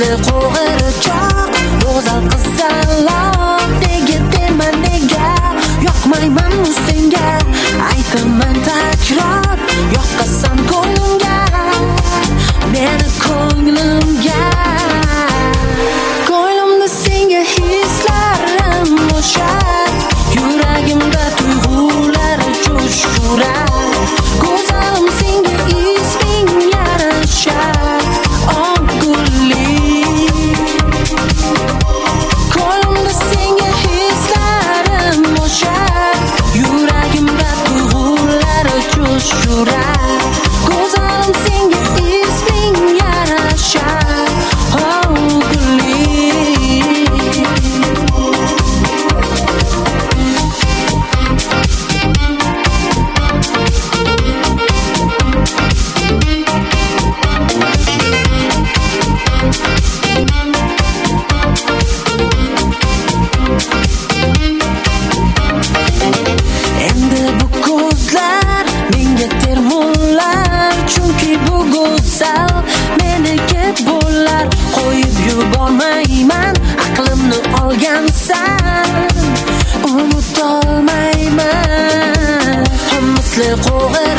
misli qo'g'irchoq go'zal qizaloq nega deyman nega yoqmayman senga aytaman takror yoqasan ko'nglimga meni ko'nglimga ko'nglimda senga hislarim bo'shab yuragimda tuyg'ular jo'shurar go'zalim senga isming yarashar og'ulli ko'nglimda senga hislarim bo'shab yuragimda tuyg'ular jo'shurar go'zalim senga isming yarashar og'ulli endi bu ko'zlar menga termullar chunki bu go'zal meniki bo'lar qo'yib yubormayman aqlimni olgansan unutolmayman misli qo'g'ir